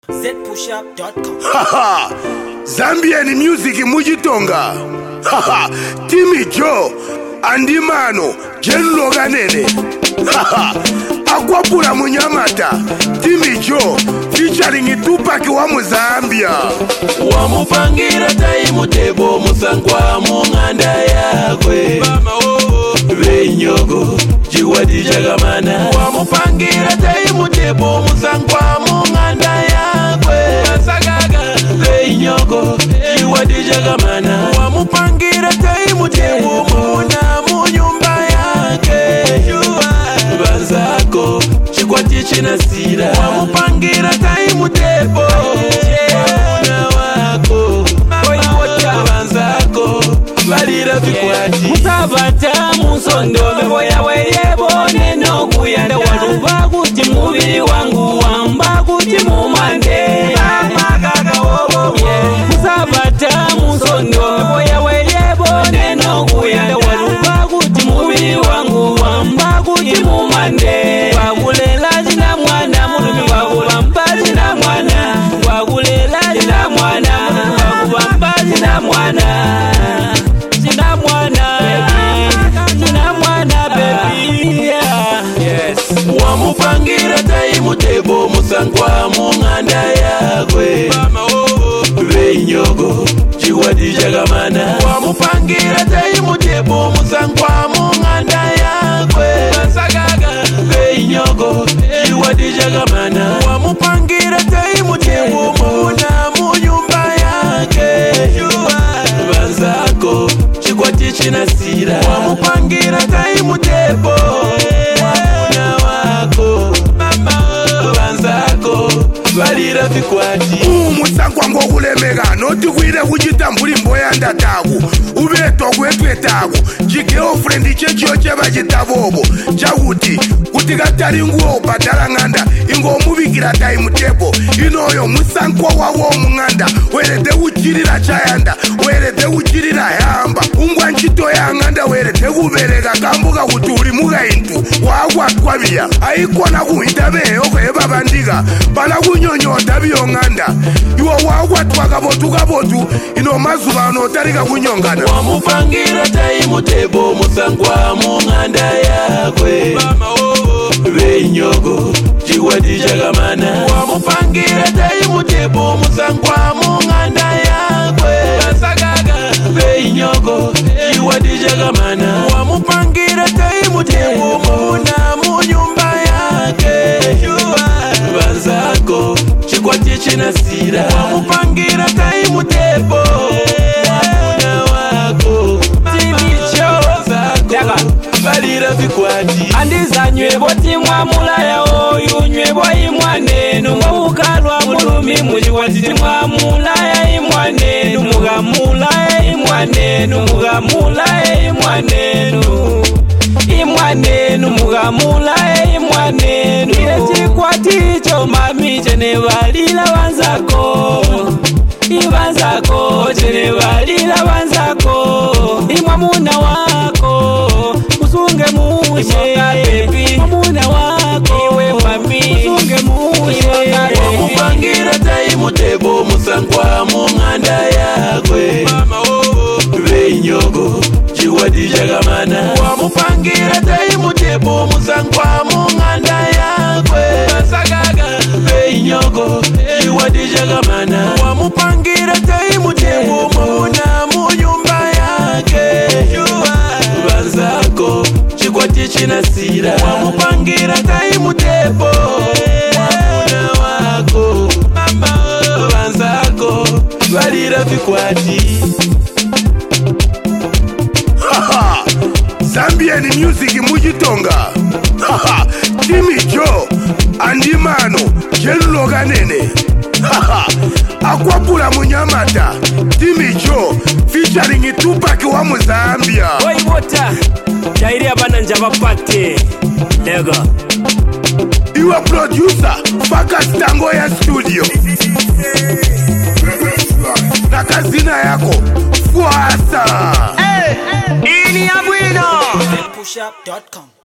zpushup.com. Haha, Zambian music mujitonga. Haha, Timmy Joe, Andimano, Jenloga Nene. Haha, Aquapura Munyamata, Timmy Joe, featuring Tupac wa Muzambia. Wamupangira taimu tebo musankwa munganda yakwe. Venyogo, jiwadi jagamana. Wamupangira taimu tebo musankwa munganda yakwe. Sagaga, venyogo, jiwadi jagamana. Wamupangira taimu tebo muna munyumba yake. Banzako, chikwati china sira. Wamupangira taimu tebo muna wako. Banzako, balira vikwati. Musabata musondo beboya weyebone nokuyanda waluba kuti mubiri wangu wamba kuti mumande. Musabata musondo beboya weyebone nokuyanda waluba kuti mubiri wangu wamba kuti mumande. Wakulela jina mwana mulumi wakubamba jina mwana. Wakulela jina mwana wakubamba jina mwana. Jina mwana baby, yeah. Yes. Wamupangira taimu tebo musankwa munganda yakwe. Venyogo, jiwadi jagamana. Wamupangira taimu tebo musankwa munganda yakwe. Sagaga, venyogo, jiwadi jagamana. Wamupangira taimu tebo muna munyumba yake. Banzako, chikwati china sira. Wamupangira taimu tebo muna wako. Banzako, balira vikwati. Musangwa ngokulemeka noti kuire kuchitambuli mboya ndataku ubeto kwetwetaku chigirlfriend chechiyo cheba chitavovo chakuti kuti katari nguo ubhadhara ng'anda ingomubikira time table inoyo musangwa wawo mung'anda werede kuchirira chayanda werede kuchirira hamba ungwa nchito ya ng'anda werede kubereka kambuka kuti uri mukaintu wakwatwabiya aikona kuhita vehoko yevavandika pana kunyonyota viyo ng'anda iwo wakwatwa kabotu ino mazuva anotarika kunyongana. Wamupangira taimu tebo musangwa munganda yakwe. Venyogo, jiwadi jagamana. Wamupangira taimu tebo musangwa munganda yakwe. Sagaga, venyogo, jiwadi jagamana. Wamupangira taimu tebo muna munyumba yake. Banzako, chikwati china sira. Wamupangira taimu tebo muna wako. Banzako, balira vikwati. Andizanywe boti mwamulaya oyu nywebo imwanenu mwabukalwa mulumi muchikwatiti mwamulaya imwanenu mugamulaya imwanenu mugamulaya imwanenu imwanenu mugamulaya imwanenu ile chikwati cho mami chene balila banzako ibanzako chene balila banzako imwamuna wako musunge mushe baby mamuna wako iwe mami musunge mushe. Wamupangira taimu tebo musankwa munganda yakwe. Venyogo, jiwadi jagamana. Wamupangira taimu tebo musankwa munganda yakwe. Sagaga, venyogo, jiwadi jagamana. Wamupangira taimu tebo muna munyumba yake. Banzako, chikwati china sira. Wamupangira taimu tebo muna wako. Banzako, balira vikwati. Haha, Zambian music mujitonga. Haha, Timmy Joe, Andimano, Jenloga Nene. Haha, Aquapura Munyamata, Timmy Joe, featuring Tupac wa Muzambia. Oi wota jairi abana njaba pate lego Iwa producer, Faka Stango ya studio. Na kazina yako, Fuasa. zpushup.com.